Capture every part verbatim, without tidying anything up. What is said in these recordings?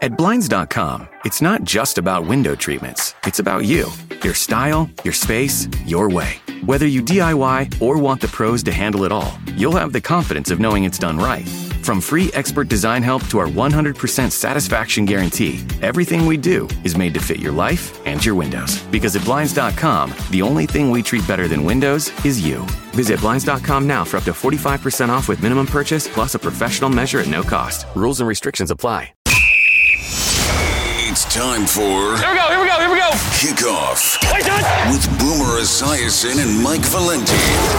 At Blinds dot com, it's not just about window treatments. It's about you, your style, your space, your way. Whether you D I Y or want the pros to handle it all, you'll have the confidence of knowing it's done right. From free expert design help to our one hundred percent satisfaction guarantee, everything we do is made to fit your life and your windows. Because at Blinds dot com, the only thing we treat better than windows is you. Visit Blinds dot com now for up to forty-five percent off with minimum purchase plus a professional measure at no cost. Rules and restrictions apply. It's time for... Here we go, here we go, here we go! Kickoff. Wait, with Boomer Esiason and Mike Valenti.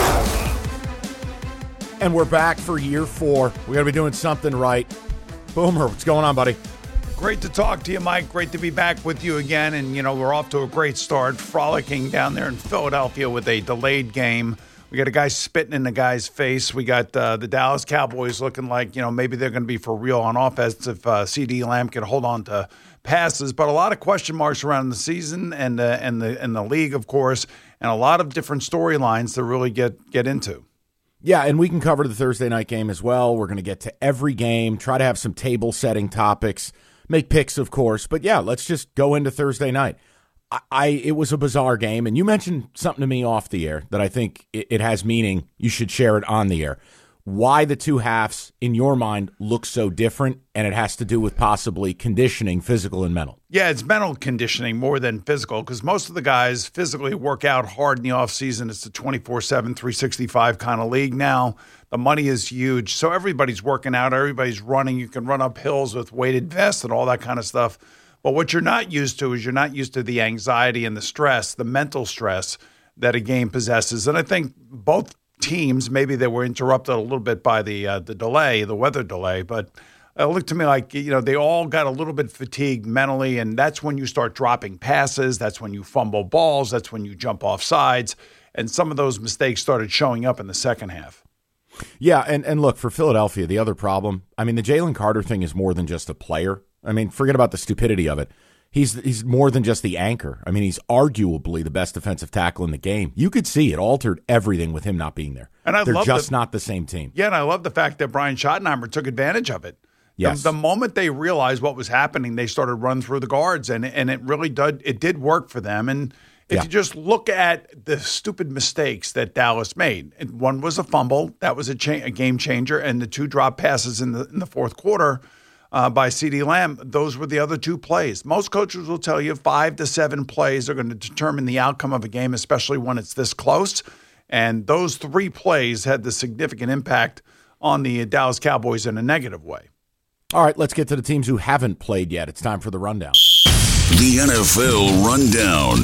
And we're back for year four. We got to be doing something right. Boomer, what's going on, buddy? Great to talk to you, Mike. Great to be back with you again. And, you know, we're off to a great start, frolicking down there in Philadelphia with a delayed game. We got a guy spitting in the guy's face. We got uh, the Dallas Cowboys looking like, you know, maybe they're going to be for real on offense if uh, CeeDee Lamb can hold on to passes. But a lot of question marks around the season and, uh, and, the, and the league, of course, and a lot of different storylines to really get, get into. Yeah, and we can cover the Thursday night game as well. We're going to get to every game, try to have some table-setting topics, make picks, of course. But, yeah, let's just go into Thursday night. I, I It was a bizarre game, and you mentioned something to me off the air that I think it, it has meaning. You should share it on the air. Why the two halves, in your mind, look so different, and it has to do with possibly conditioning, physical and mental. Yeah, it's mental conditioning more than physical because most of the guys physically work out hard in the offseason. It's a twenty-four seven, three sixty-five kind of league now. The money is huge, so everybody's working out. Everybody's running. You can run up hills with weighted vests and all that kind of stuff. But what you're not used to is you're not used to the anxiety and the stress, the mental stress that a game possesses. And I think both teams, maybe they were interrupted a little bit by the uh, the delay, the weather delay, but it looked to me like, you know, they all got a little bit fatigued mentally, and that's when you start dropping passes. That's when you fumble balls. That's when you jump off sides. And some of those mistakes started showing up in the second half. Yeah, and, and look, for Philadelphia, the other problem, I mean, the Jalen Carter thing is more than just a player. I mean, forget about the stupidity of it. He's he's more than just the anchor. I mean, he's arguably the best defensive tackle in the game. You could see it altered everything with him not being there. And I They're love just the, not the same team. Yeah, and I love the fact that Brian Schottenheimer took advantage of it. Yes. The, the moment they realized what was happening, they started running through the guards, and and it really did it did work for them. And if yeah. you just look at the stupid mistakes that Dallas made, and one was a fumble, that was a, cha- a game changer, and the two drop passes in the in the fourth quarter. Uh, by CeeDee Lamb, those were the other two plays. Most coaches will tell you five to seven plays are going to determine the outcome of a game, especially when it's this close. And those three plays had the significant impact on the Dallas Cowboys in a negative way. All right, let's get to the teams who haven't played yet. It's time for the rundown. The N F L Rundown.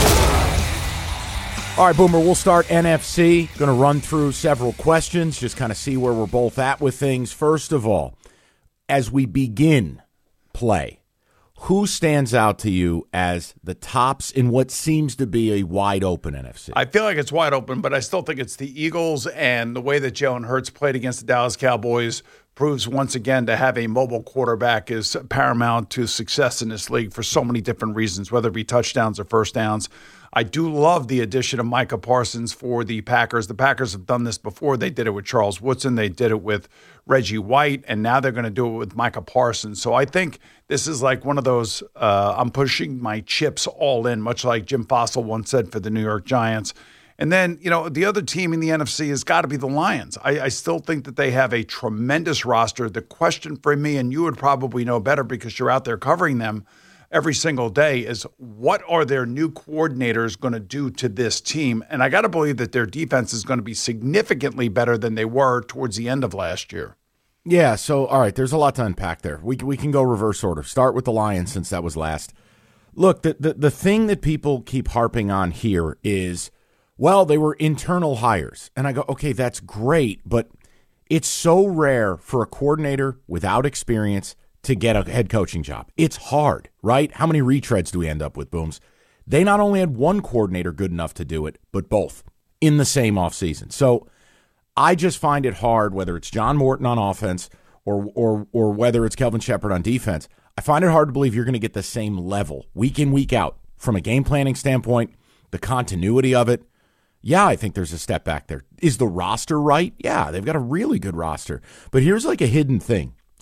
All right, Boomer, we'll start N F C. Going to run through several questions, just kind of see where we're both at with things. First of all, as we begin play, who stands out to you as the tops in what seems to be a wide-open N F C? I feel like it's wide open, but I still think it's the Eagles, and the way that Jalen Hurts played against the Dallas Cowboys proves once again to have a mobile quarterback is paramount to success in this league for so many different reasons, whether it be touchdowns or first downs. I do love the addition of Micah Parsons for the Packers. The Packers have done this before. They did it with Charles Woodson. They did it with Reggie White, and now they're going to do it with Micah Parsons. So I think this is like one of those, uh, I'm pushing my chips all in, much like Jim Fossil once said for the New York Giants. And then, you know, the other team in the N F C has got to be the Lions. I, I still think that they have a tremendous roster. The question for me, and you would probably know better because you're out there covering them every single day, is what are their new coordinators going to do to this team? And I got to believe that their defense is going to be significantly better than they were towards the end of last year. Yeah, so, all right, there's a lot to unpack there. We we can go reverse order. Start with the Lions since that was last. Look, the, the, the thing that people keep harping on here is, well, they were internal hires. And I go, okay, that's great, but it's so rare for a coordinator without experience to get a head coaching job. It's hard, right? How many retreads do we end up with, Booms? They not only had one coordinator good enough to do it, but both in the same offseason. So I just find it hard, whether it's John Morton on offense or or or whether it's Kelvin Shepard on defense, I find it hard to believe you're going to get the same level week in, week out from a game planning standpoint, the continuity of it. Yeah, I think there's a step back there. Is the roster right? Yeah, they've got a really good roster. But here's like a hidden thing.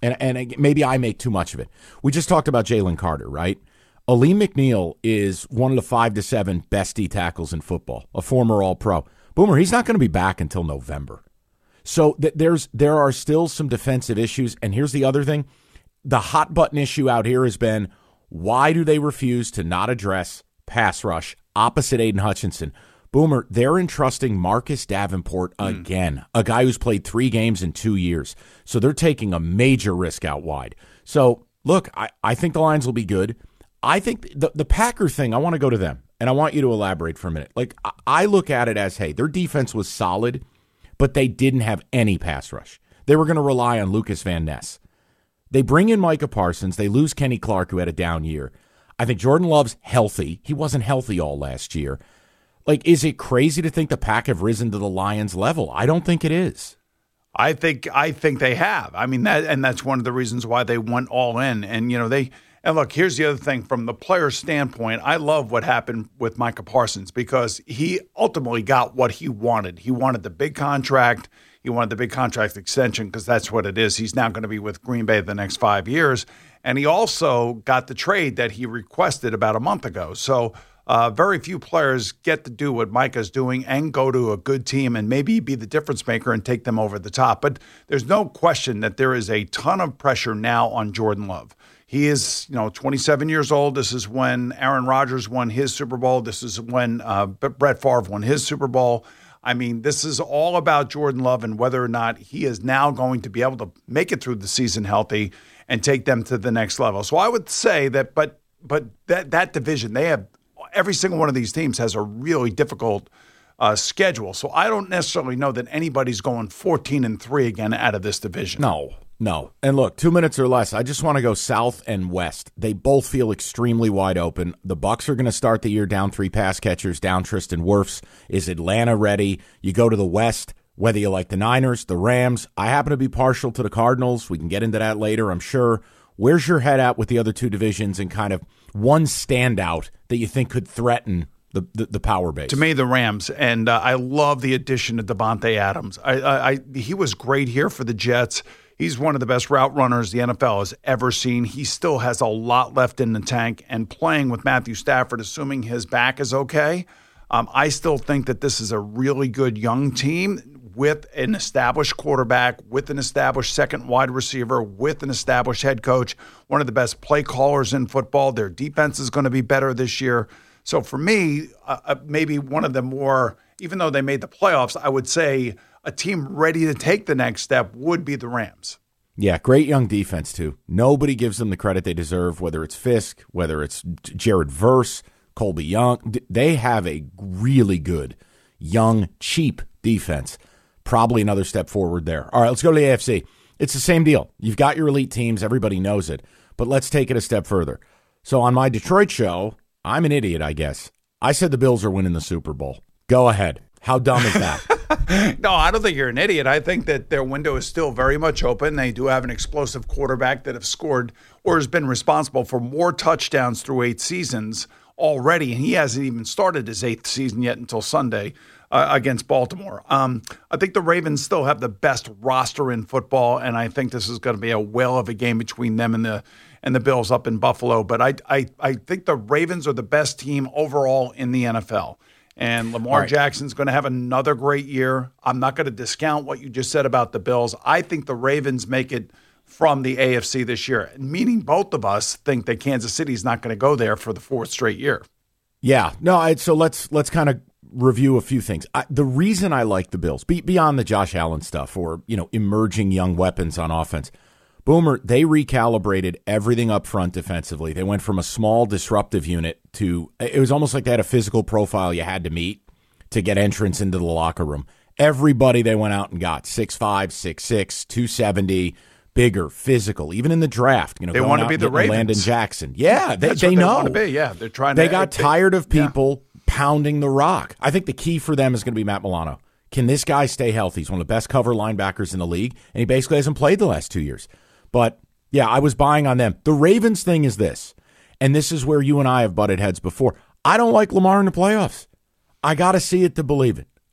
and, and maybe I make too much of it. We just talked about Jalen Carter, right? Aleem McNeil is one of the five to seven best D tackles in football, a former All-Pro. Boomer, he's not going to be back until November. So th- there's there are still some defensive issues. And here's the other thing. The hot button issue out here has been, why do they refuse to not address pass rush opposite Aiden Hutchinson? Boomer, they're entrusting Marcus Davenport again, mm. a guy who's played three games in two years. So they're taking a major risk out wide. So, look, I, I think the Lions will be good. I think the, the Packer thing, I want to go to them, and I want you to elaborate for a minute. Like, I, I look at it as, hey, their defense was solid, but they didn't have any pass rush. They were going to rely on Lucas Van Ness. They bring in Micah Parsons. They lose Kenny Clark, who had a down year. I think Jordan Love's healthy. He wasn't healthy all last year. Like, is it crazy to think the Pack have risen to the Lions level? I don't think it is. I think I think they have. I mean, that, and that's one of the reasons why they went all in. And, you know, they and look, here's the other thing. From the player's standpoint, I love what happened with Micah Parsons because he ultimately got what he wanted. He wanted the big contract. He wanted the big contract extension because that's what it is. He's now going to be with Green Bay the next five years. And he also got the trade that he requested about a month ago. So uh, very few players get to do what Micah's doing and go to a good team and maybe be the difference maker and take them over the top. But there's no question that there is a ton of pressure now on Jordan Love. He is, you know, twenty-seven years old. This is when Aaron Rodgers won his Super Bowl. This is when uh, Brett Favre won his Super Bowl. I mean, this is all about Jordan Love and whether or not he is now going to be able to make it through the season healthy and take them to the next level. So I would say that, but but that that division, they have every single one of these teams has a really difficult uh, schedule. So I don't necessarily know that anybody's going fourteen and three again out of this division. No. No. And look, two minutes or less, I just want to go south and west. They both feel extremely wide open. The Bucs are going to start the year down three pass catchers, down Tristan Wirfs. Is Atlanta ready? You go to the west, whether you like the Niners, the Rams. I happen to be partial to the Cardinals. We can get into that later, I'm sure. Where's your head at with the other two divisions and kind of one standout that you think could threaten the the, the power base? To me, the Rams. And uh, I love the addition of Devontae Adams. I, I, I He was great here for the Jets. He's one of the best route runners the N F L has ever seen. He still has a lot left in the tank. And playing with Matthew Stafford, assuming his back is okay, um, I still think that this is a really good young team with an established quarterback, with an established second wide receiver, with an established head coach, one of the best play callers in football. Their defense is going to be better this year. So for me, uh, maybe one of the more, even though they made the playoffs, I would say a team ready to take the next step would be the Rams. Yeah, great young defense, too. Nobody gives them the credit they deserve, whether it's Fisk, whether it's Jared Verse, Colby Young. They have a really good, young, cheap defense. Probably another step forward there. All right, let's go to the A F C. It's the same deal. You've got your elite teams. Everybody knows it. But let's take it a step further. So on my Detroit show, I'm an idiot, I guess. I said the Bills are winning the Super Bowl. Go ahead. How dumb is that? No, I don't think you're an idiot. I think that their window is still very much open. They do have an explosive quarterback that have scored or has been responsible for more touchdowns through eight seasons already, and he hasn't even started his eighth season yet until Sunday uh, against Baltimore. Um, I think the Ravens still have the best roster in football, and I think this is going to be a whale of a game between them and the and the Bills up in Buffalo. But I I, I think the Ravens are the best team overall in the N F L. And Lamar right. Jackson's going to have another great year. I'm not going to discount what you just said about the Bills. I think the Ravens make it from the A F C this year, meaning both of us think that Kansas City's not going to go there for the fourth straight year. Yeah. No, I, so let's let's kind of review a few things. I, the reason I like the Bills, be, beyond the Josh Allen stuff or, you know, emerging young weapons on offense, Boomer, they recalibrated everything up front defensively. They went from a small disruptive unit to, it was almost like they had a physical profile you had to meet to get entrance into the locker room. Everybody they went out and got, six five, six six, two seventy, bigger, physical, even in the draft. You know, they want to be the Ravens. Landon Jackson. Yeah, they, That's they what know. They want to be. Yeah, they're trying they to. They got they, tired of people yeah. pounding the rock. I think the key for them is going to be Matt Milano. Can this guy stay healthy? He's one of the best cover linebackers in the league, and he basically hasn't played the last two years. But, yeah, I was buying on them. The Ravens thing is this, and this is where you and I have butted heads before. I don't like Lamar in the playoffs. I got to see it to believe it.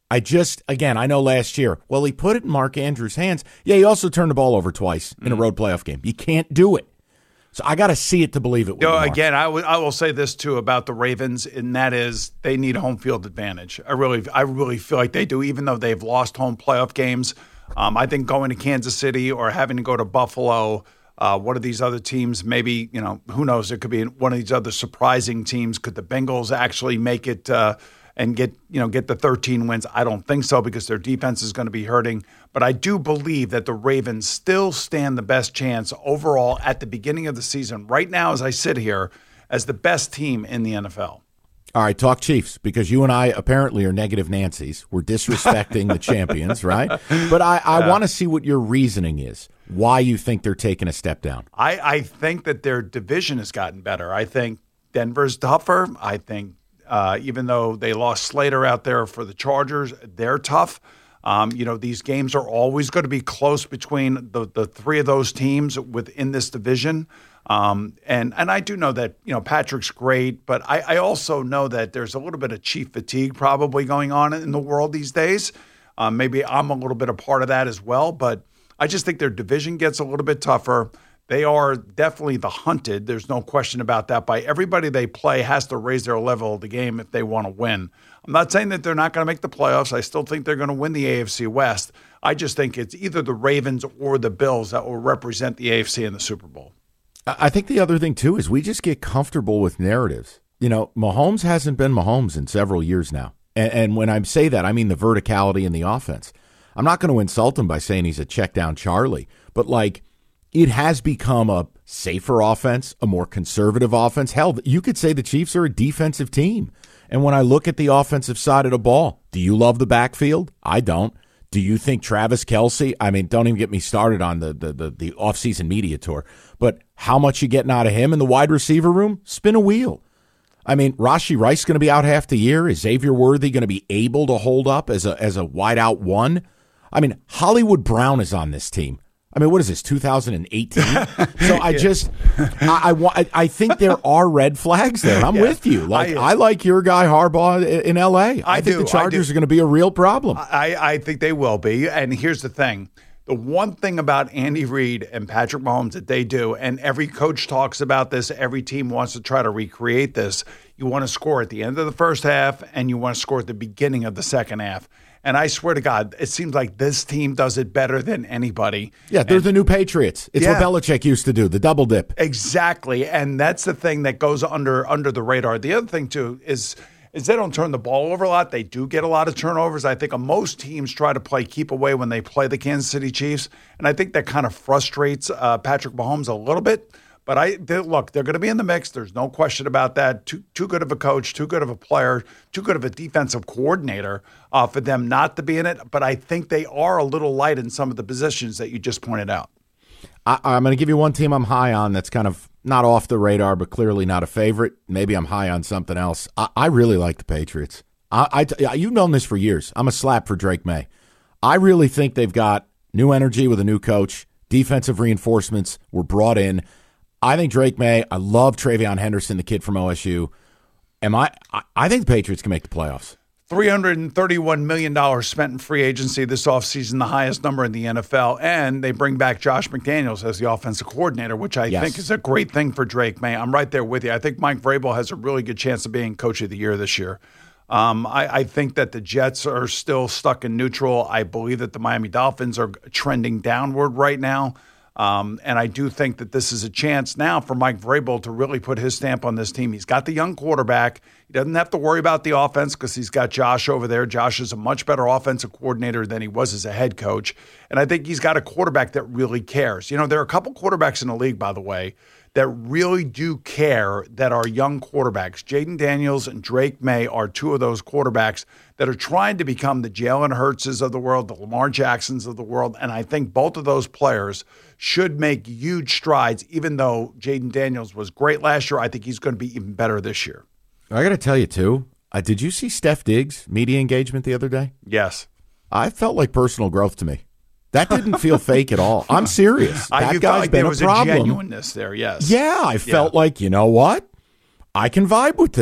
I just, again, I know last year, well, he put it in Mark Andrews' hands. Yeah, he also turned the ball over twice in a road playoff game. You can't do it. So I got to see it to believe it. With you know, again, I, w- I will say this, too, about the Ravens, and that is they need home field advantage. I really I really feel like they do, even though they've lost home playoff games. Um, I think going to Kansas City or having to go to Buffalo, uh, one of these other teams, maybe, you know, who knows, it could be one of these other surprising teams. Could the Bengals actually make it uh, and get, you know, get the thirteen wins? I don't think so because their defense is going to be hurting. But I do believe that the Ravens still stand the best chance overall at the beginning of the season, right now as I sit here, as the best team in the N F L. All right, talk Chiefs, because you and I apparently are negative Nancy's. We're disrespecting the champions, right? But I, I yeah. want to see what your reasoning is, why you think they're taking a step down. I, I think that their division has gotten better. I think Denver's tougher. I think uh, even though they lost Slater out there for the Chargers, they're tough. Um, you know, these games are always going to be close between the, the three of those teams within this division. Um, and, and I do know that, you know, Patrick's great, but I, I also know that there's a little bit of Chief fatigue probably going on in the world these days. Um, maybe I'm a little bit a part of that as well, but I just think their division gets a little bit tougher. They are definitely the hunted. There's no question about that. By everybody they play has to raise their level of the game if they want to win. I'm not saying that they're not going to make the playoffs. I still think they're going to win the A F C West. I just think it's either the Ravens or the Bills that will represent the A F C in the Super Bowl. I think the other thing, too, is we just get comfortable with narratives. You know, Mahomes hasn't been Mahomes in several years now. And, and when I say that, I mean the verticality in the offense. I'm not going to insult him by saying he's a check-down Charlie, but, like, it has become a safer offense, a more conservative offense. Hell, you could say the Chiefs are a defensive team. And when I look at the offensive side of the ball, do you love the backfield? I don't. Do you think Travis Kelce, I mean, don't even get me started on the, the, the, the offseason media tour, but how much you getting out of him in the wide receiver room? Spin a wheel. I mean, Rashee Rice going to be out half the year. Is Xavier Worthy going to be able to hold up as a as a wideout one? I mean, Hollywood Brown is on this team. I mean, what is this, two thousand eighteen? So I just, I, I, I think there are red flags there. I'm yeah. with you. Like I, I like your guy Harbaugh in L A. I, I think do, the Chargers are going to be a real problem. I, I think they will be. And here's the thing. The one thing about Andy Reid and Patrick Mahomes that they do, and every coach talks about this, every team wants to try to recreate this, you want to score at the end of the first half and you want to score at the beginning of the second half. And I swear to God, it seems like this team does it better than anybody. Yeah, they're and, the new Patriots. It's yeah. what Belichick used to do, the double dip. Exactly. And that's the thing that goes under under the radar. The other thing, too, is is they don't turn the ball over a lot. They do get a lot of turnovers. I think most teams try to play keep away when they play the Kansas City Chiefs. And I think that kind of frustrates uh, Patrick Mahomes a little bit. But I they, look, they're going to be in the mix. There's no question about that. Too too good of a coach, too good of a player, too good of a defensive coordinator uh, for them not to be in it. But I think they are a little light in some of the positions that you just pointed out. I, I'm going to give you one team I'm high on that's kind of not off the radar, but clearly not a favorite. Maybe I'm high on something else. I, I really like the Patriots. I, I, you've known this for years. I'm a slap for Drake May. I really think they've got new energy with a new coach. Defensive reinforcements were brought in. I think Drake May, I love Travion Henderson, the kid from O S U. Am I, I think the Patriots can make the playoffs. three hundred thirty-one million dollars spent in free agency this offseason, the highest number in the N F L. And they bring back Josh McDaniels as the offensive coordinator, which I yes. think is a great thing for Drake May. I'm right there with you. I think Mike Vrabel has a really good chance of being coach of the year this year. Um, I, I think that the Jets are still stuck in neutral. I believe that the Miami Dolphins are trending downward right now. Um, and I do think that this is a chance now for Mike Vrabel to really put his stamp on this team. He's got the young quarterback. He doesn't have to worry about the offense because he's got Josh over there. Josh is a much better offensive coordinator than he was as a head coach. And I think he's got a quarterback that really cares. You know, there are a couple quarterbacks in the league, by the way, that really do care that are young quarterbacks. Jaden Daniels and Drake May are two of those quarterbacks that are trying to become the Jalen Hurtses of the world, the Lamar Jacksons of the world. And I think both of those players should make huge strides, even though Jaden Daniels was great last year. I think he's going to be even better this year. I got to tell you, too, uh, did you see Steph Diggs' media engagement the other day? Yes. I felt like personal growth to me. That didn't feel fake at all. I'm serious. That I, guy's like been there a was problem. A genuineness there, yes. Yeah, I felt yeah. like, you know what? I can vibe with this.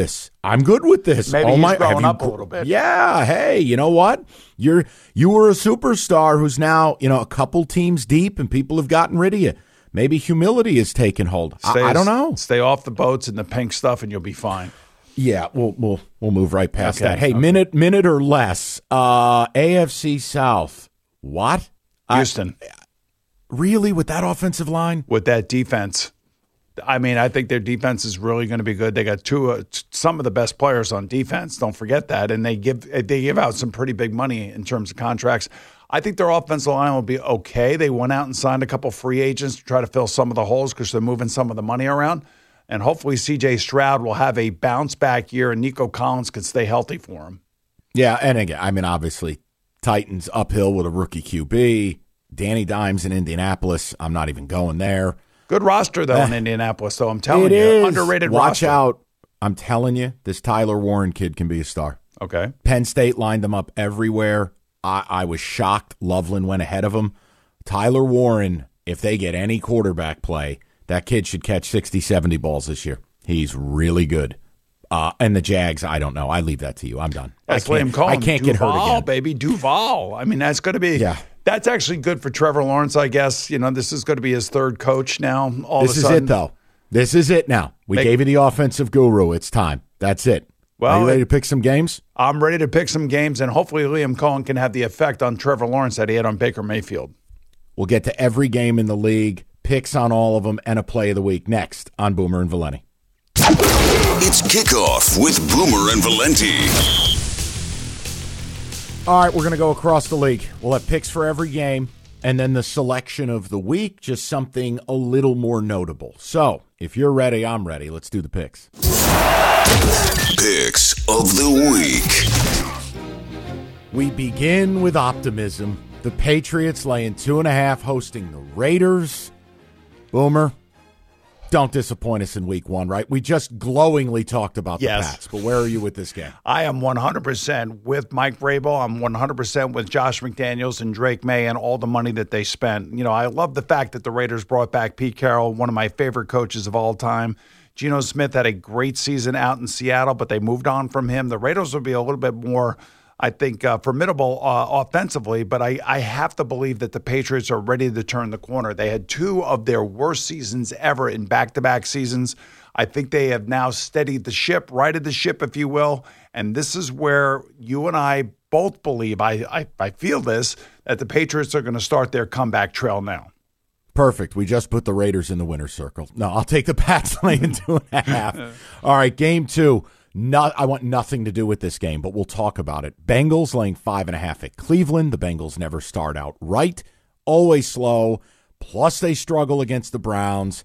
I'm good with this. Maybe oh, he's my, growing you, up a little bit. Yeah. Hey, you know what? You're you were a superstar who's now, you know, a couple teams deep and people have gotten rid of you. Maybe humility has taken hold. I, I don't know. Stay off the boats and the pink stuff, and you'll be fine. Yeah, we'll we'll we'll move right past Okay, that. Hey, okay. minute minute or less. Uh, A F C South. What? Houston. I, really, with that offensive line? With that defense. I mean, I think their defense is really going to be good. They got two, uh, t- some of the best players on defense. Don't forget that, and they give they give out some pretty big money in terms of contracts. I think their offensive line will be okay. They went out and signed a couple free agents to try to fill some of the holes because they're moving some of the money around. And hopefully C J Stroud will have a bounce back year, and Nico Collins can stay healthy for him. Yeah, and again, I mean, obviously, Titans uphill with a rookie Q B. Danny Dimes in Indianapolis. I'm not even going there. Good roster, though, in Indianapolis, though. I'm telling It you. is. Underrated Watch roster. out. I'm telling you, this Tyler Warren kid can be a star. Okay. Penn State lined them up everywhere. I, I was shocked. Loveland went ahead of him. Tyler Warren, if they get any quarterback play, that kid should catch sixty, seventy balls this year. He's really good. Uh, and the Jags, I don't know. I leave that to you. I'm done. That's I can't, Liam Cohen. I can't get hurt Duval, again. baby. Duval. I mean, that's going to be Yeah. That's actually good for Trevor Lawrence, I guess. You know, this is going to be his third coach now. All This of a is sudden. it, though. This is it now. We Make- gave you the offensive guru. It's time. That's it. Well, Are you ready it- to pick some games? I'm ready to pick some games, and hopefully Liam Cohen can have the effect on Trevor Lawrence that he had on Baker Mayfield. We'll get to every game in the league, picks on all of them, and a play of the week next on Boomer and Valenti. It's Kickoff with Boomer and Valenti. All right, we're going to go across the league. We'll have picks for every game, and then the selection of the week, just something a little more notable. So, if you're ready, I'm ready. Let's do the picks. Picks of the week. We begin with optimism. The Patriots laying two and a half, hosting the Raiders. Boomer, don't disappoint us in week one, right? We just glowingly talked about the Yes. Pats, but where are you with this game? I am one hundred percent with Mike Vrabel. I'm one hundred percent with Josh McDaniels and Drake May and all the money that they spent. You know, I love the fact that the Raiders brought back Pete Carroll, one of my favorite coaches of all time. Geno Smith had a great season out in Seattle, but they moved on from him. The Raiders will be a little bit more, I think, uh, formidable uh, offensively, but I, I have to believe that the Patriots are ready to turn the corner. They had two of their worst seasons ever in back-to-back seasons. I think they have now steadied the ship, righted the ship, if you will, and this is where you and I both believe, I, I, I feel this, that the Patriots are going to start their comeback trail now. Perfect. We just put the Raiders in the winner's circle. No, I'll take the Pats laying two and a half. All right, game two. Not, I want nothing to do with this game, but we'll talk about it. Bengals laying five and a half at Cleveland. The Bengals never start out right, always slow. Plus, they struggle against the Browns.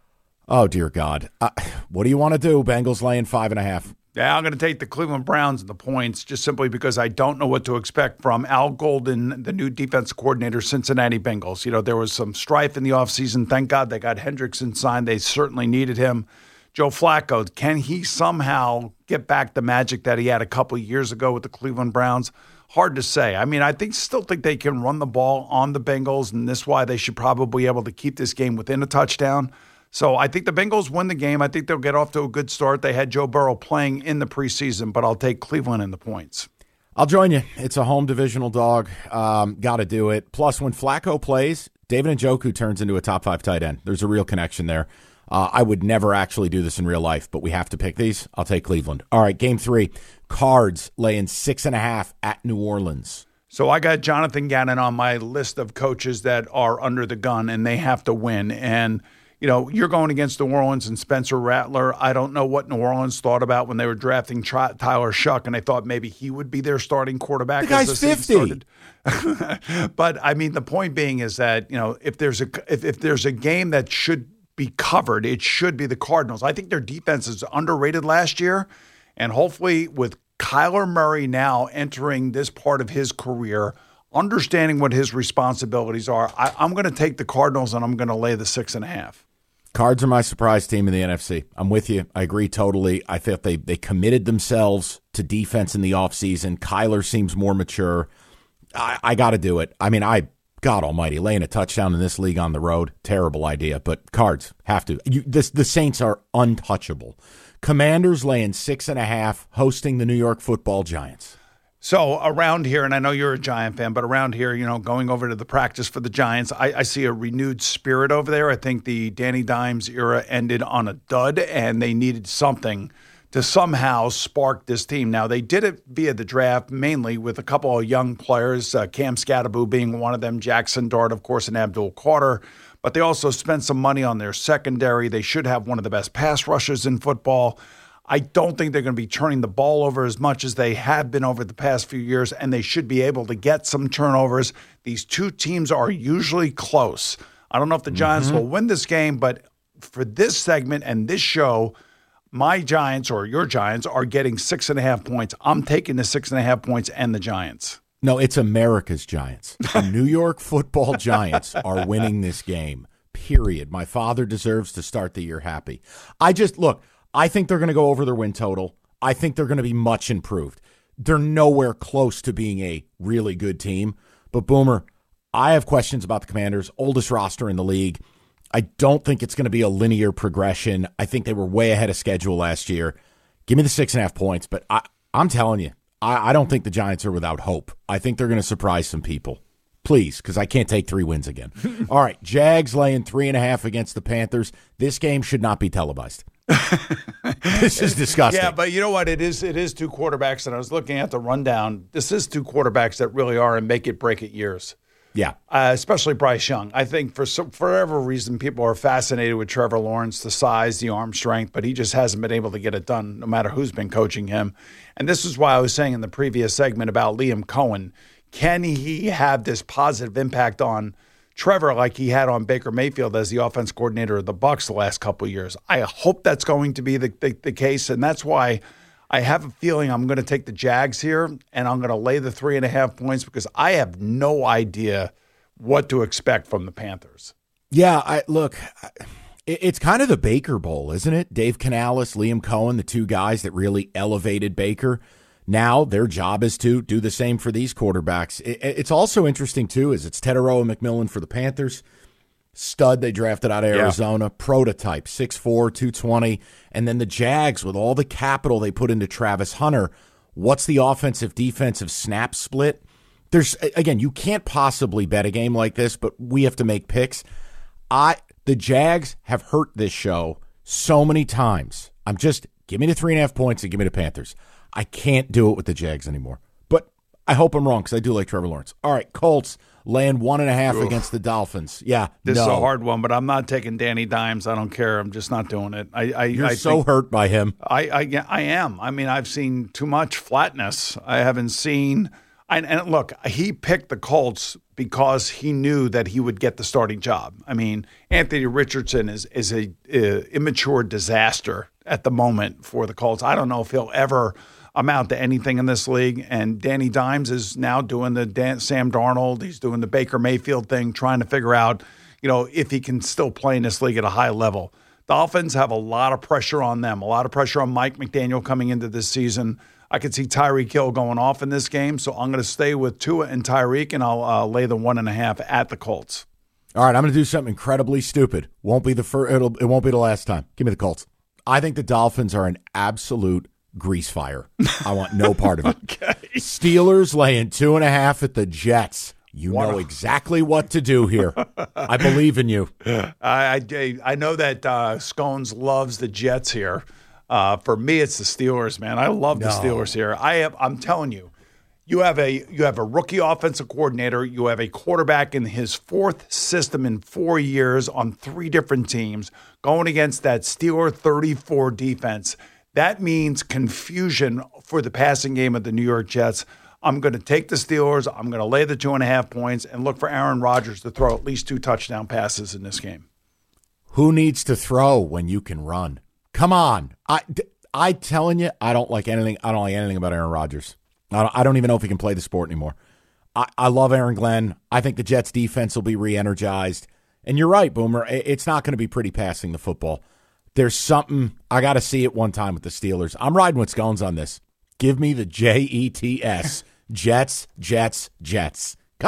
Oh, dear God. Uh, what do you want to do? Bengals laying five and a half. Yeah, I'm going to take the Cleveland Browns and the points just simply because I don't know what to expect from Al Golden, the new defense coordinator, Cincinnati Bengals. You know, there was some strife in the offseason. Thank God they got Hendrickson signed. They certainly needed him. Joe Flacco, can he somehow get back the magic that he had a couple of years ago with the Cleveland Browns? Hard to say. I mean, I think still think they can run the ball on the Bengals, and this is why they should probably be able to keep this game within a touchdown. So I think the Bengals win the game. I think they'll get off to a good start. They had Joe Burrow playing in the preseason, but I'll take Cleveland in the points. I'll join you. It's a home divisional dog. Um, Got to do it. Plus, when Flacco plays, David Njoku turns into a top five tight end. There's a real connection there. Uh, I would never actually do this in real life, but we have to pick these. I'll take Cleveland. All right, game three. Cards laying six and a half at New Orleans. So I got Jonathan Gannon on my list of coaches that are under the gun, and they have to win. And you know, you're going against New Orleans and Spencer Rattler. I don't know what New Orleans thought about when they were drafting Tri- Tyler Shuck, and they thought maybe he would be their starting quarterback. The guy's as the season fifty. started. But I mean, the point being is that you know, if there's a if, if there's a game that should be covered, it should be the Cardinals. I think their defense is underrated last year, and hopefully with Kyler Murray now entering this part of his career, understanding what his responsibilities are, I, I'm going to take the Cardinals and I'm going to lay the six and a half. Cards are my surprise team in the N F C. I'm with you. I agree totally. I think they, they committed themselves to defense in the offseason. Kyler seems more mature. I, I got to do it. I mean, I God almighty, laying a touchdown in this league on the road, terrible idea. But Cards have to. You, this, the Saints are untouchable. Commanders laying six and a half, hosting the New York Football Giants. So around here, and I know you're a Giant fan, but around here, you know, going over to the practice for the Giants, I, I see a renewed spirit over there. I think the Danny Dimes era ended on a dud, and they needed something to somehow spark this team. Now, they did it via the draft, mainly with a couple of young players, uh, Cam Scatterbo being one of them, Jackson Dart, of course, and Abdul Carter. But they also spent some money on their secondary. They should have one of the best pass rushers in football. I don't think they're going to be turning the ball over as much as they have been over the past few years, and they should be able to get some turnovers. These two teams are usually close. I don't know if the Giants mm-hmm. will win this game, but for this segment and this show, my Giants or your Giants are getting six and a half points. I'm taking the six and a half points and the Giants. No, it's America's Giants. The New York Football Giants are winning this game, period. My father deserves to start the year happy. I just, look, I think they're going to go over their win total. I think they're going to be much improved. They're nowhere close to being a really good team. But, Boomer, I have questions about the Commanders, oldest roster in the league. I don't think it's going to be a linear progression. I think they were way ahead of schedule last year. Give me the six and a half points. But I, I'm telling you, I, I don't think the Giants are without hope. I think they're going to surprise some people. Please, because I can't take three wins again. All right, Jags laying three and a half against the Panthers. This game should not be televised. This is disgusting. Yeah, but you know what? It is It is two quarterbacks, and I was looking at the rundown. This is two quarterbacks that really are in make-it-break-it years. Yeah. Uh, especially Bryce Young. I think for some, for whatever reason, people are fascinated with Trevor Lawrence, the size, the arm strength, but he just hasn't been able to get it done no matter who's been coaching him. And this is why I was saying in the previous segment about Liam Cohen. Can he have this positive impact on Trevor like he had on Baker Mayfield as the offense coordinator of the Bucs the last couple of years? I hope that's going to be the, the, the case, and that's why I have a feeling I'm going to take the Jags here, and I'm going to lay the three and a half points because I have no idea what to expect from the Panthers. Yeah, I look, it's kind of the Baker Bowl, isn't it? Dave Canales, Liam Cohen, the two guys that really elevated Baker. Now their job is to do the same for these quarterbacks. It's also interesting, too, is it's Teteroa McMillan for the Panthers. Stud they drafted out of Arizona, yeah. Prototype, six four, two twenty. And then the Jags, with all the capital they put into Travis Hunter, what's the offensive-defensive snap split? There's again, you can't possibly bet a game like this, but we have to make picks. I The Jags have hurt this show so many times. I'm just, give me the three and a half points and give me the Panthers. I can't do it with the Jags anymore. But I hope I'm wrong because I do like Trevor Lawrence. All right, Colts laying one and a half Oof. against the Dolphins. Yeah, this no. is a hard one, but I'm not taking Danny Dimes. I don't care. I'm just not doing it. I, I You're I so think, hurt by him. I, I I am. I mean, I've seen too much flatness. I haven't seen. I, and look, he picked the Colts because he knew that he would get the starting job. I mean, Anthony Richardson is is a, a immature disaster at the moment for the Colts. I don't know if he'll ever amount to anything in this league. And Danny Dimes is now doing the Dan, Sam Darnold. He's doing the Baker Mayfield thing, trying to figure out, you know, if he can still play in this league at a high level. Dolphins have a lot of pressure on them, a lot of pressure on Mike McDaniel coming into this season. I could see Tyreek Hill going off in this game, so I'm going to stay with Tua and Tyreek, and I'll uh, lay the one and a half at the Colts. All right, I'm going to do something incredibly stupid. Won't be the first. It'll, it won't be the last time. Give me the Colts. I think the Dolphins are an absolute grease fire. I want no part of it. Okay. Steelers laying two and a half at the Jets. You what know a- exactly what to do here. I believe in you. I I, I know that uh, Scones loves the Jets here. Uh, for me, it's the Steelers, man. I love no. the Steelers here. I have, I'm telling you, you have a you have a rookie offensive coordinator. You have a quarterback in his fourth system in four years on three different teams going against that Steeler thirty-four defense. That means confusion for the passing game of the New York Jets. I'm going to take the Steelers. I'm going to lay the two and a half points and look for Aaron Rodgers to throw at least two touchdown passes in this game. Who needs to throw when you can run? Come on. I, I telling you, I don't like anything. I don't like anything about Aaron Rodgers. I don't, I don't even know if he can play the sport anymore. I, I love Aaron Glenn. I think the Jets defense will be re-energized. And you're right, Boomer. It's not going to be pretty passing the football. There's something, I got to see it one time with the Steelers. I'm riding with Scones on this. Give me the J E T S. Jets, Jets, Jets. Come on.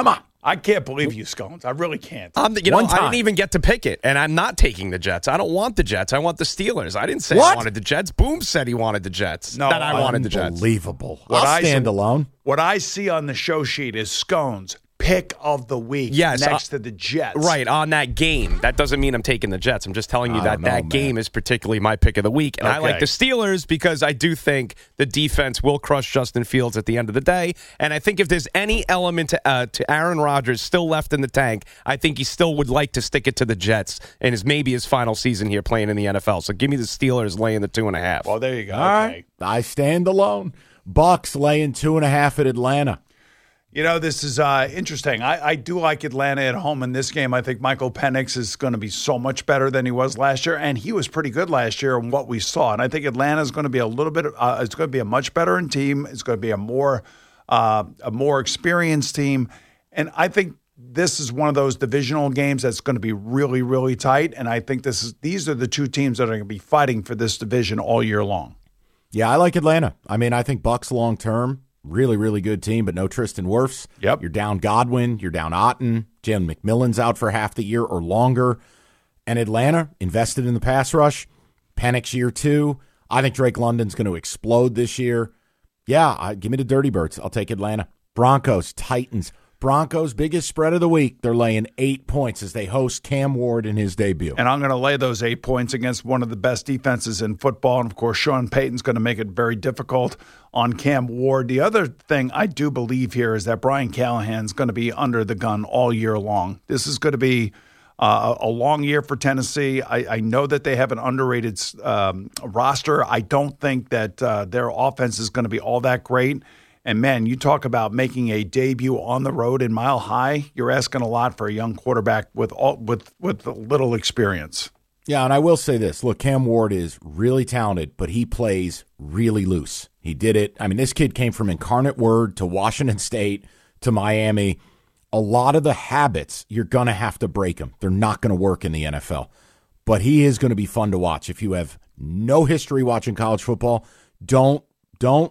I can't believe you, Scones. I really can't. Um, you know, One I time. didn't even get to pick it, and I'm not taking the Jets. I don't want the Jets. I want the Steelers. I didn't say What? I wanted the Jets. Boom said he wanted the Jets. No, that I wanted the Jets. Unbelievable. What I'll I stand said- alone. What I see on the show sheet is Scones pick of the week Yes, next uh, to the Jets. Right, on that game. That doesn't mean I'm taking the Jets. I'm just telling you I that don't know, that man. game is particularly my pick of the week. And I like Okay. the Steelers because I do think the defense will crush Justin Fields at the end of the day. And I think if there's any element to, uh, to Aaron Rodgers still left in the tank, I think he still would like to stick it to the Jets and is maybe his final season here playing in the N F L. So give me the Steelers laying the two and a half. Well, there you go. All okay. right. I stand alone. Bucks laying two and a half at Atlanta. You know, this is uh, interesting. I, I do like Atlanta at home in this game. I think Michael Penix is going to be so much better than he was last year, and he was pretty good last year in what we saw. And I think Atlanta is going to be a little bit. Uh, it's going to be a much better team. It's going to be a more uh, a more experienced team, and I think this is one of those divisional games that's going to be really, really tight. And I think this is these are the two teams that are going to be fighting for this division all year long. Yeah, I like Atlanta. I mean, I think Bucks long term. Really, really good team, but no Tristan Wirfs. Yep. You're down Godwin. You're down Otten. Jalen McMillan's out for half the year or longer. And Atlanta invested in the pass rush. Penix year two. I think Drake London's going to explode this year. Yeah, I, give me the Dirty Birds. I'll take Atlanta. Broncos, Titans. Broncos, biggest spread of the week. They're laying eight points as they host Cam Ward in his debut. And I'm going to lay those eight points against one of the best defenses in football. And, of course, Sean Payton's going to make it very difficult on Cam Ward. The other thing I do believe here is that Brian Callahan's going to be under the gun all year long. This is going to be uh, a long year for Tennessee. I, I know that they have an underrated um, roster. I don't think that uh, their offense is going to be all that great. And, man, you talk about making a debut on the road in Mile High. You're asking a lot for a young quarterback with all, with with little experience. Yeah, and I will say this. Look, Cam Ward is really talented, but he plays really loose. He did it. I mean, this kid came from Incarnate Word to Washington State to Miami. A lot of the habits, you're going to have to break them. They're not going to work in the N F L. But he is going to be fun to watch. If you have no history watching college football, don't don't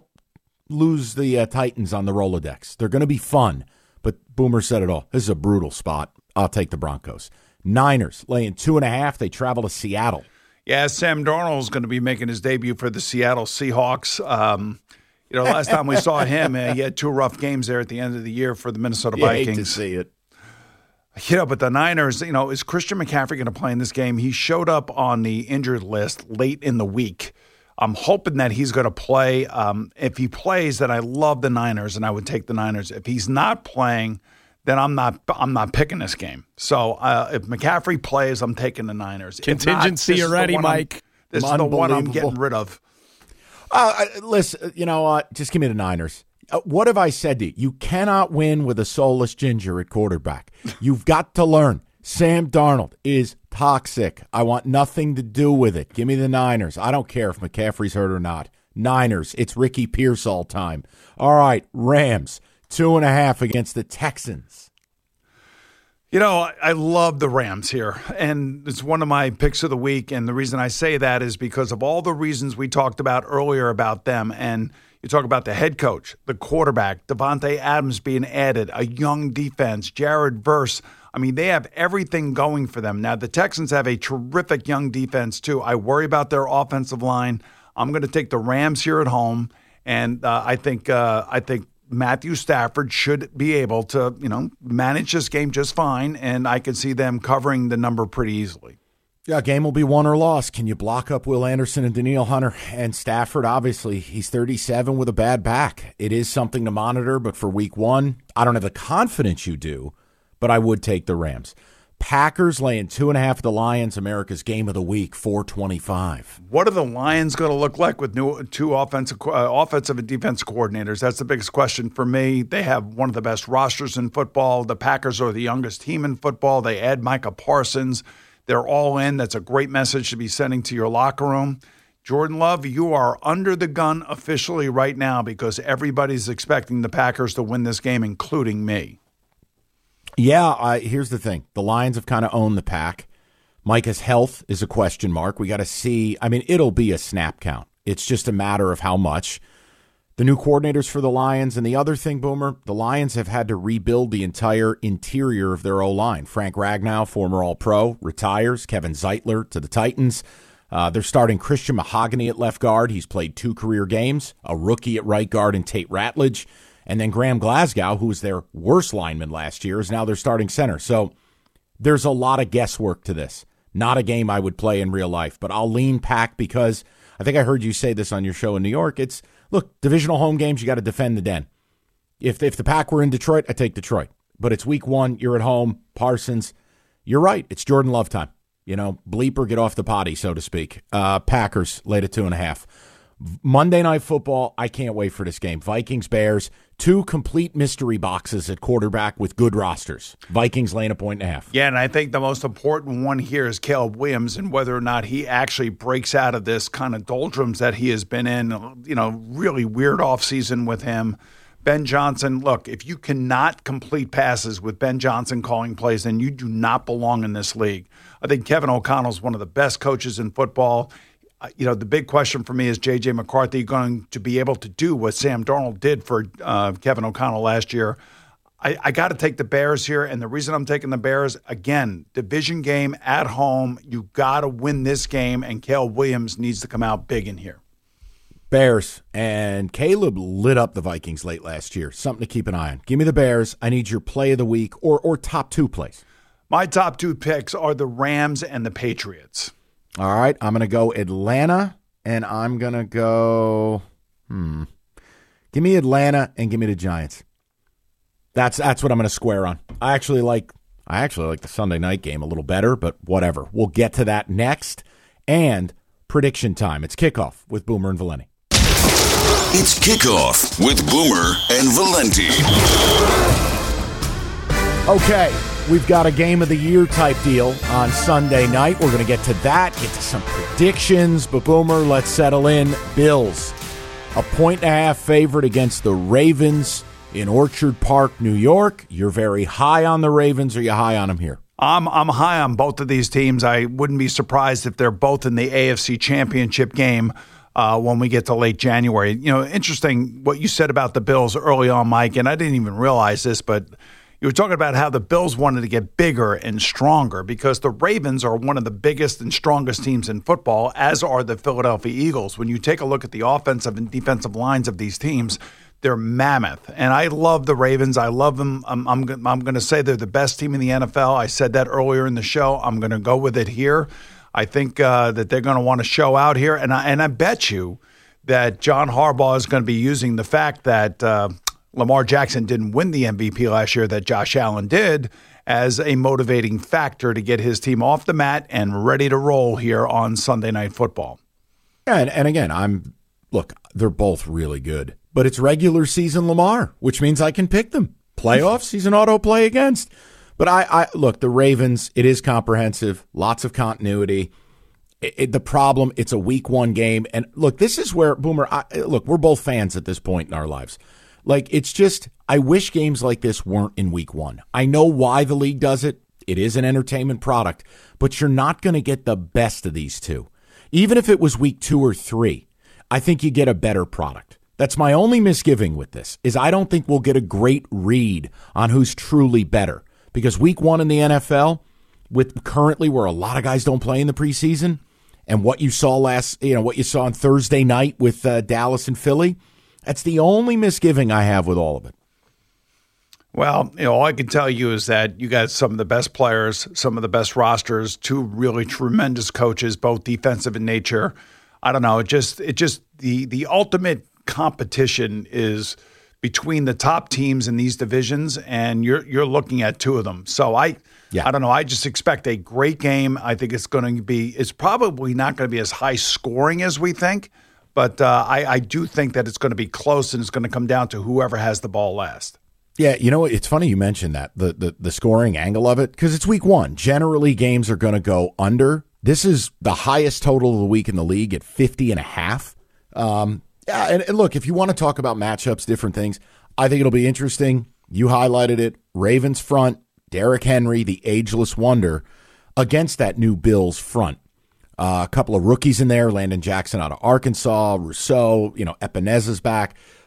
lose the uh, Titans on the Rolodex. They're going to be fun. But Boomer said it all. This is a brutal spot. I'll take the Broncos. Niners laying two and a half. They travel to Seattle. Yeah, Sam Darnold is going to be making his debut for the Seattle Seahawks. Um, you know, last time we saw him, uh, he had two rough games there at the end of the year for the Minnesota You Vikings. hate to see it. You know, but the Niners, you know, is Christian McCaffrey going to play in this game? He showed up on the injured list late in the week. I'm hoping that he's going to play. Um, if he plays, then I love the Niners, and I would take the Niners. If he's not playing, then I'm not. I'm not picking this game. So uh, if McCaffrey plays, I'm taking the Niners. If not, Contingency this is the already, one I'm- Mike. This is the one I'm Unbelievable. getting rid of. Uh, I- listen, you know what? Just give me the Niners. Uh, what have I said to you? You cannot win with a soulless ginger at quarterback. You've got to learn. Sam Darnold is toxic. I want nothing to do with it. Give me the Niners. I don't care if McCaffrey's hurt or not. Niners. It's Ricky Pierce all time. All right, Rams. Two and a half against the Texans. You know, I- I love the Rams here, and it's one of my picks of the week. And the reason I say that is because of all the reasons we talked about earlier about them. And you talk about the head coach, the quarterback, Devontae Adams being added, a young defense, Jared Verse. I mean, they have everything going for them. Now, the Texans have a terrific young defense, too. I worry about their offensive line. I'm going to take the Rams here at home, and uh, I think uh, I think Matthew Stafford should be able to, you know, manage this game just fine, and I can see them covering the number pretty easily. Yeah, game will be won or lost. Can you block up Will Anderson and Danielle Hunter? And Stafford, obviously, he's thirty-seven with a bad back. It is something to monitor, but for week one, I don't have the confidence you do, but I would take the Rams. Packers laying two and a half of the Lions, America's game of the week, four twenty-five. What are the Lions going to look like with new two offensive uh, offensive and defensive coordinators? That's the biggest question for me. They have one of the best rosters in football. The Packers are the youngest team in football. They add Micah Parsons. They're all in. That's a great message to be sending to your locker room. Jordan Love, you are under the gun officially right now because everybody's expecting the Packers to win this game, including me. Yeah, I, here's the thing. The Lions have kind of owned the pack. Micah's health is a question mark. We got to see. I mean, it'll be a snap count. It's just a matter of how much. the new coordinators for the Lions. And the other thing, Boomer, the Lions have had to rebuild the entire interior of their O-line. Frank Ragnow, former All-Pro, retires. Kevin Zeitler to the Titans. Uh, they're starting Christian Mahogany at left guard. He's played two career games, a rookie at right guard in Tate Ratledge. And then Graham Glasgow, who was their worst lineman last year, is now their starting center. So there's a lot of guesswork to this. Not a game I would play in real life, but I'll lean Pack because I think I heard you say this on your show in New York. It's, look, divisional home games, you got to defend the den. If if the Pack were in Detroit, I take Detroit. But it's week one, you're at home, Parsons. You're right, it's Jordan Love time. You know, bleeper, get off the potty, so to speak. Uh, Packers laid at two and a half. Monday Night Football, I can't wait for this game. Vikings, Bears, two complete mystery boxes at quarterback with good rosters. Vikings laying a point and a half. Yeah, and I think the most important one here is Caleb Williams and whether or not he actually breaks out of this kind of doldrums that he has been in. You know, really weird offseason with him. Ben Johnson, look, if you cannot complete passes with Ben Johnson calling plays, then you do not belong in this league. I think Kevin O'Connell is one of the best coaches in football. You know, the big question for me is J J McCarthy going to be able to do what Sam Darnold did for uh, Kevin O'Connell last year? I, I got to take the Bears here, and the reason I'm taking the Bears, again, division game at home. You got to win this game, and Caleb Williams needs to come out big in here. Bears, and Caleb lit up the Vikings late last year. Something to keep an eye on. Give me the Bears. I need your play of the week or or top two plays. My top two picks are the Rams and the Patriots. All right, I'm going to go Atlanta, and I'm going to go, hmm, give me Atlanta and give me the Giants. That's that's what I'm going to square on. I actually like I actually like the Sunday night game a little better, but whatever. We'll get to that next. And prediction time. It's kickoff with Boomer and Valenti. It's kickoff with Boomer and Valenti. Okay. We've got a game of the year type deal on Sunday night. We're going to get to that, get to some predictions. But Boomer, let's settle in. Bills, a point and a half favorite against the Ravens in Orchard Park, New York. You're very high on the Ravens. Are you high on them here? I'm I'm high on both of these teams. I wouldn't be surprised if they're both in the A F C Championship game uh, when we get to late January. You know, interesting what you said about the Bills early on, Mike, and I didn't even realize this, but you were talking about how the Bills wanted to get bigger and stronger because the Ravens are one of the biggest and strongest teams in football, as are the Philadelphia Eagles. When you take a look at the offensive and defensive lines of these teams, they're mammoth. And I love the Ravens. I love them. I'm, I'm, I'm going to say they're the best team in the N F L. I said that earlier in the show. I'm going to go with it here. I think uh, that they're going to want to show out here. And I, and I bet you that John Harbaugh is going to be using the fact that uh, – Lamar Jackson didn't win the M V P last year that Josh Allen did as a motivating factor to get his team off the mat and ready to roll here on Sunday Night Football. Yeah, and, and again, I'm look, they're both really good, but it's regular season Lamar, which means I can pick them. Playoffs, he's an auto play against. But I, I look, the Ravens, it is comprehensive, lots of continuity. It, it, the problem, it's a week one game. And look, this is where, Boomer, I, look, we're both fans at this point in our lives. Like, it's just, I wish games like this weren't in week one. I know why the league does it. It is an entertainment product, but you're not going to get the best of these two. Even if it was week two or three, I think you get a better product. That's my only misgiving with this, is I don't think we'll get a great read on who's truly better. Because week one in the N F L, with currently where a lot of guys don't play in the preseason, and what you saw last, you know, what you saw on Thursday night with uh, Dallas and Philly, that's the only misgiving I have with all of it. Well, you know, all I can tell you is that you got some of the best players, some of the best rosters, two really tremendous coaches, both defensive in nature. I don't know, it just it just the the ultimate competition is between the top teams in these divisions, and you're you're looking at two of them. So I yeah. I don't know, I just expect a great game. I think it's going to be it's probably not going to be as high scoring as we think. But uh, I, I do think that it's going to be close, and it's going to come down to whoever has the ball last. Yeah, you know, it's funny you mentioned that, the the, the scoring angle of it, because it's week one. Generally, games are going to go under. This is the highest total of the week in the league at fifty and a half. Um, yeah, and, and look, if you want to talk about matchups, different things, I think it'll be interesting. You highlighted it. Ravens front, Derrick Henry, the ageless wonder, against that new Bills front. Uh, a couple of rookies in there, Landon Jackson out of Arkansas, Rousseau, you know, Epeneza's back.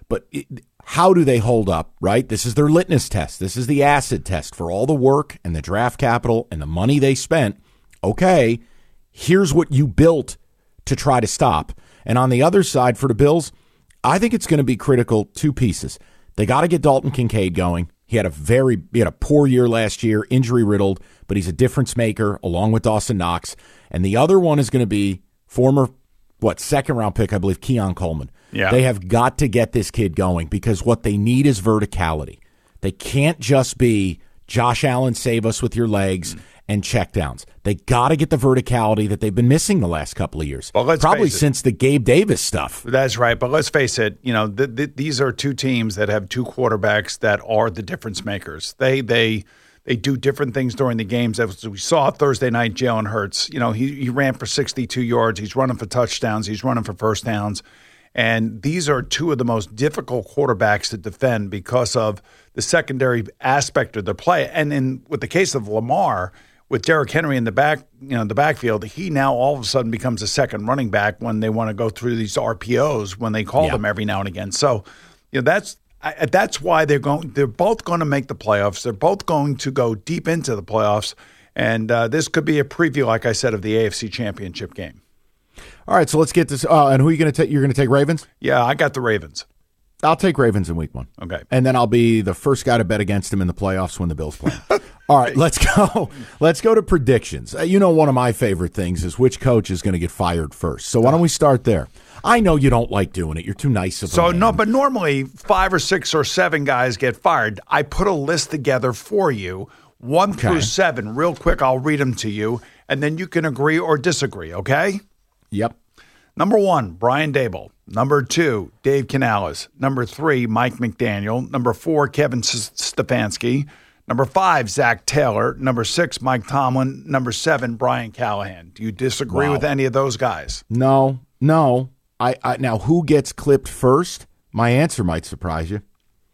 But it, how do they hold up, right? This is their litmus test. This is the acid test for all the work and the draft capital and the money they spent. Okay, here's what you built to try to stop. And on the other side for the Bills, I think it's going to be critical two pieces. They got to get Dalton Kincaid going. He had a very he had a poor year last year, injury riddled, but he's a difference maker along with Dawson Knox. And the other one is going to be former, what, second round pick, I believe, Keon Coleman. Yeah. They have got to get this kid going because what they need is verticality. They can't just be Josh Allen, save us with your legs, mm. and checkdowns. They got to get the verticality that they've been missing the last couple of years. Well, let's Probably face it. since the Gabe Davis stuff. That's right. But let's face it, you know, th- th- these are two teams that have two quarterbacks that are the difference makers. They they they do different things during the games. As we saw Thursday night, Jalen Hurts, you know, he, he ran for sixty-two yards. He's running for touchdowns. He's running for first downs. And these are two of the most difficult quarterbacks to defend because of the secondary aspect of their play. And in with the case of Lamar, with Derrick Henry in the back, you know, the backfield, he now all of a sudden becomes a second running back when they want to go through these R P Os when they call yeah. them every now and again. So, you know, that's I, that's why they're going. They're both going to make the playoffs. They're both going to go deep into the playoffs. And uh, this could be a preview, like I said, of the A F C Championship game. All right, so let's get this. Uh, and who are you going to take? You're going to take Ravens? Yeah, I got the Ravens. I'll take Ravens in week one. Okay. And then I'll be the first guy to bet against them in the playoffs when the Bills play. All right, let's go. Let's go to predictions. Uh, you know, one of my favorite things is which coach is going to get fired first. So why don't we start there? I know you don't like doing it. You're too nice of a So man. no, but normally five or six or seven guys get fired. I put a list together for you, one Okay. through seven. Real quick, I'll read them to you, and then you can agree or disagree, okay? Yep. Number one, Brian Daboll. Number two, Dave Canales. Number three, Mike McDaniel. Number four, Kevin Stefanski. Number five, Zach Taylor. Number six, Mike Tomlin. Number seven, Brian Callahan. Do you disagree Wow. with any of those guys? No, no. I, I now who gets clipped first? My answer might surprise you.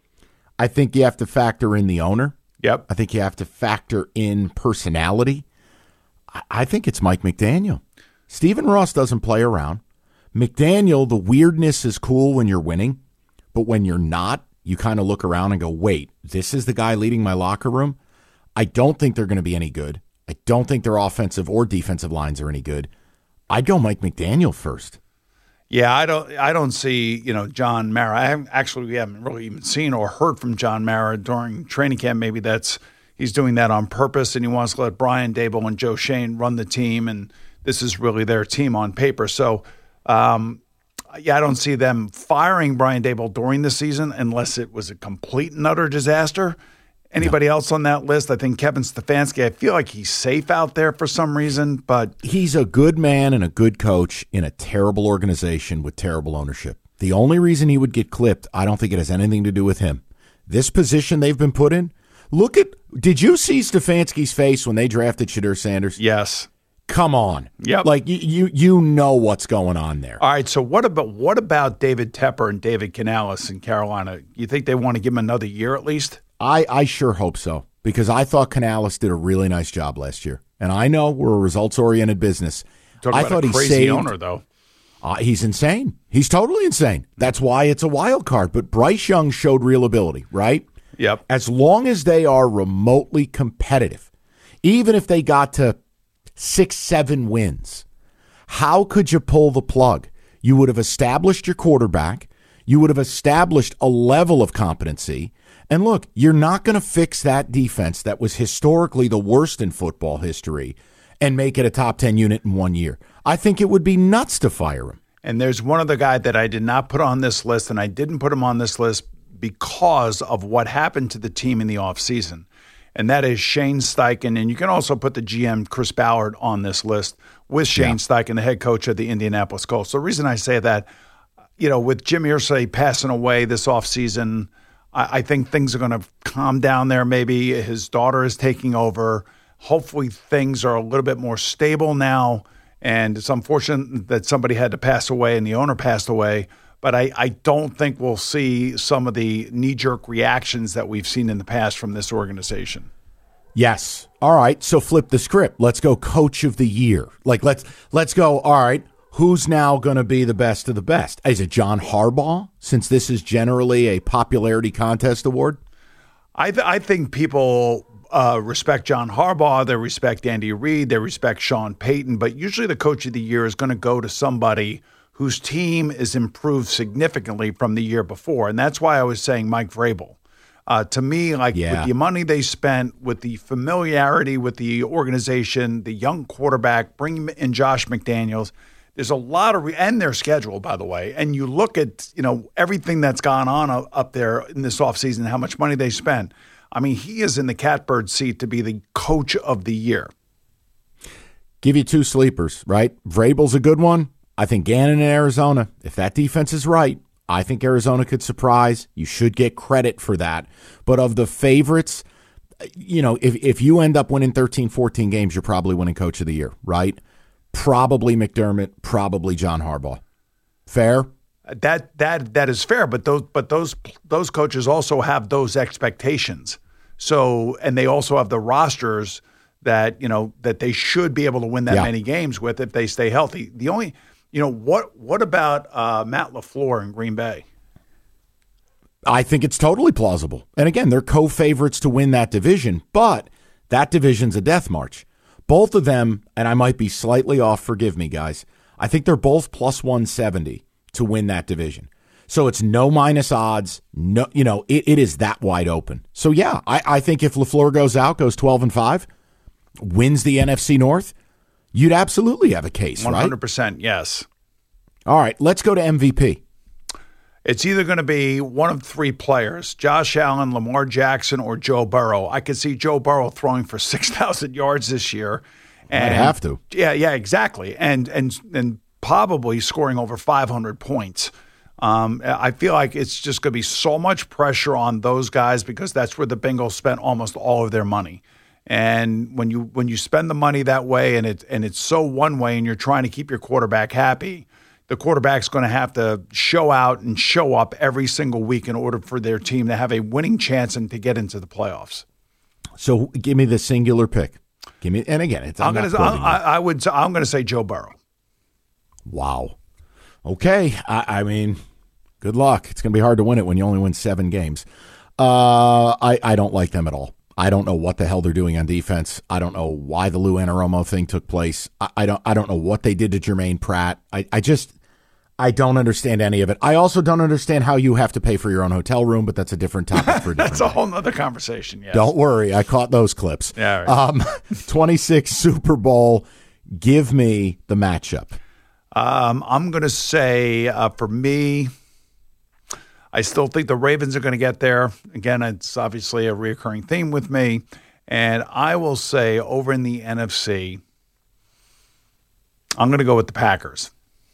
I think you have to factor in the owner. Yep. I think you have to factor in personality. I, I think it's Mike McDaniel. Stephen Ross doesn't play around. McDaniel, the weirdness is cool when you're winning, but when you're not, you kind of look around and go, wait, this is the guy leading my locker room? I don't think they're going to be any good. I don't think their offensive or defensive lines are any good. I'd go Mike McDaniel first. Yeah, I don't. I don't see. You know, John Mara. I haven't, actually, we haven't really even seen or heard from John Mara during training camp. Maybe that's he's doing that on purpose, and he wants to let Brian Daboll and Joe Schoen run the team, and this is really their team on paper. So, um, yeah, I don't see them firing Brian Daboll during the season unless it was a complete and utter disaster. Anybody no. else on that list? I think Kevin Stefanski, I feel like he's safe out there for some reason, but he's a good man and a good coach in a terrible organization with terrible ownership. The only reason he would get clipped, I don't think it has anything to do with him. This position they've been put in, look at, did you see Stefanski's face when they drafted Shadur Sanders? Yes. Come on. Yep. Like, you, you you know what's going on there. All right, so what about what about David Tepper and David Canales in Carolina? You think they want to give him another year at least? I, I sure hope so, because I thought Canales did a really nice job last year. And I know we're a results-oriented business. Talk I about thought a he crazy saved, owner, though. Uh, he's insane. He's totally insane. That's why it's a wild card. But Bryce Young showed real ability, right? Yep. As long as they are remotely competitive, even if they got to six, seven wins, how could you pull the plug? You would have established your quarterback. You would have established a level of competency. And look, you're not going to fix that defense that was historically the worst in football history and make it a top ten unit in one year. I think it would be nuts to fire him. And there's one other guy that I did not put on this list, and I didn't put him on this list because of what happened to the team in the offseason, and that is Shane Steichen. And you can also put the G M, Chris Ballard, on this list with Shane Yeah. Steichen, the head coach of the Indianapolis Colts. So the reason I say that, you know, with Jim Irsay passing away this offseason, I, I think things are going to calm down there. Maybe his daughter is taking over. Hopefully things are a little bit more stable now. And it's unfortunate that somebody had to pass away and the owner passed away. But I, I don't think we'll see some of the knee-jerk reactions that we've seen in the past from this organization. Yes. All right. So flip the script. Let's go coach of the year. Like let's let's go. All right. who's now going to be the best of the best? Is it John Harbaugh, since this is generally a popularity contest award? I, th- I think people uh, respect John Harbaugh. They respect Andy Reid. They respect Sean Payton. But usually the coach of the year is going to go to somebody whose team is improved significantly from the year before. And that's why I was saying Mike Vrabel. Uh, to me, like yeah. with the money they spent, with the familiarity with the organization, the young quarterback, bringing in Josh McDaniels, there's a lot of re- – and their schedule, by the way. And you look at, you know, everything that's gone on up there in this offseason, how much money they spent. I mean, he is in the catbird seat to be the coach of the year. Give you two sleepers, right? Vrabel's a good one. I think Gannon in Arizona, if that defense is right, I think Arizona could surprise. You should get credit for that. But of the favorites, you know, if, if you end up winning thirteen, fourteen games, you're probably winning coach of the year, right? Probably McDermott, probably John Harbaugh. Fair? That that that is fair, but those but those those coaches also have those expectations. So, and they also have the rosters that, you know, that they should be able to win that yeah. many games with if they stay healthy. The only, you know, what what about uh, Matt LaFleur in Green Bay? I think it's totally plausible. And again, they're co-favorites to win that division, but that division's a death march. Both of them, and I might be slightly off, forgive me, guys, I think they're both plus one seventy to win that division. So it's no minus odds. No, you know, it, it is that wide open. So yeah, I, I think if LaFleur goes out, goes twelve and five, wins the N F C North, you'd absolutely have a case, right? one hundred percent, yes. All right, let's go to M V P. It's either going to be one of three players, Josh Allen, Lamar Jackson, or Joe Burrow. I could see Joe Burrow throwing for six thousand yards this year. And, I'd have to. Yeah, yeah, exactly. And and and probably scoring over five hundred points. Um, I feel like it's just going to be so much pressure on those guys because that's where the Bengals spent almost all of their money. And when you when you spend the money that way and it and it's so one way and you're trying to keep your quarterback happy, the quarterback's going to have to show out and show up every single week in order for their team to have a winning chance and to get into the playoffs. So give me the singular pick. Give me, and again, it's I'm, I'm going to. I, I would. I'm going to say Joe Burrow. Wow. Okay. I, I mean, good luck. It's going to be hard to win it when you only win seven games. Uh, I I don't like them at all. I don't know what the hell they're doing on defense. I don't know why the Lou Anarumo thing took place. I, I don't. I don't know what they did to Jermaine Pratt. I, I just. I don't understand any of it. I also don't understand how you have to pay for your own hotel room, but that's a different topic for a different That's a day. whole other conversation, yes. Don't worry. I caught those clips. Yeah, right. Um, twenty-six Super Bowl. Give me the matchup. Um, I'm going to say, uh, for me, I still think the Ravens are going to get there. Again, it's obviously a recurring theme with me. And I will say over in the N F C, I'm going to go with the Packers.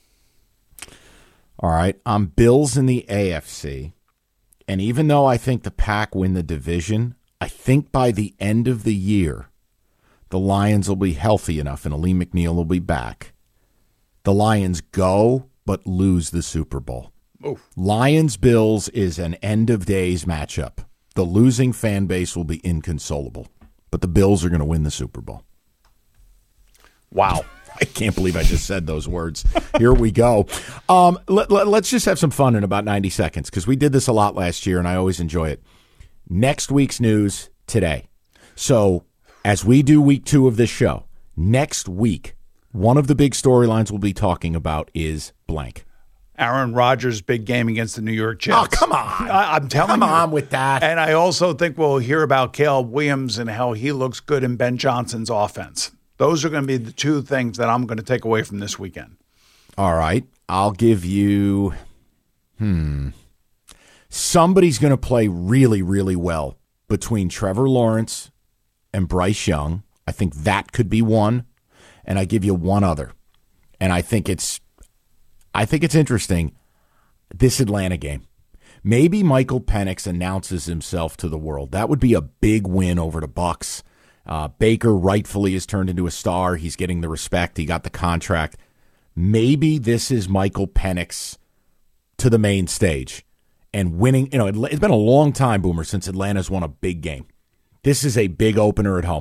All right, I'm Bills in the A F C, and even though I think the Pack win the division, I think by the end of the year, the Lions will be healthy enough and Ali McNeil will be back. The Lions go, but lose the Super Bowl. Lions-Bills is an end-of-days matchup. The losing fan base will be inconsolable, but the Bills are going to win the Super Bowl. Wow. I can't believe I just said those words. Here we go. Um, let, let, let's just have some fun in about ninety seconds because we did this a lot last year, and I always enjoy it. Next week's news today. So as we do week two of this show, next week, one of the big storylines we'll be talking about is blank. Aaron Rodgers' big game against the New York Jets. Oh, come on. I, I'm telling come you. Come on with that. And I also think we'll hear about Caleb Williams and how he looks good in Ben Johnson's offense. Those are going to be the two things that I'm going to take away from this weekend. All right. I'll give you, hmm. Somebody's going to play really, really well between Trevor Lawrence and Bryce Young. I think that could be one. And I give you one other. And I think it's, I think it's interesting, this Atlanta game. Maybe Michael Penix announces himself to the world. That would be a big win over the Bucs. Uh, Baker rightfully has turned into a star. He's getting the respect. He got the contract. Maybe this is Michael Penix to the main stage and winning. You know, it's been a long time, Boomer, since Atlanta's won a big game. This is a big opener at home.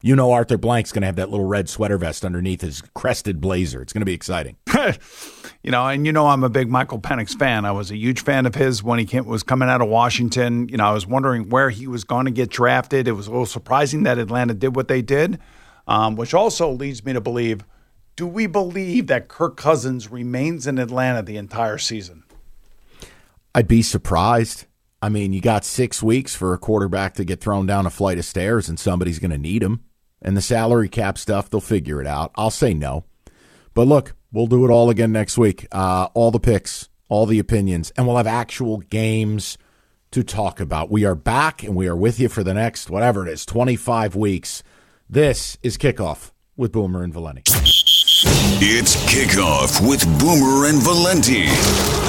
You know Arthur Blank's going to have that little red sweater vest underneath his crested blazer. It's going to be exciting. You know, and you know I'm a big Michael Penix fan. I was a huge fan of his when he came, was coming out of Washington. You know, I was wondering where he was going to get drafted. It was a little surprising that Atlanta did what they did, um, which also leads me to believe, do we believe that Kirk Cousins remains in Atlanta the entire season? I'd be surprised. I mean, you got six weeks for a quarterback to get thrown down a flight of stairs, and somebody's going to need him. And the salary cap stuff, they'll figure it out. I'll say no. But look, we'll do it all again next week. Uh, all the picks, all the opinions, and we'll have actual games to talk about. We are back, and we are with you for the next, whatever it is, twenty-five weeks. This is Kickoff with Boomer and Valenti. It's Kickoff with Boomer and Valenti.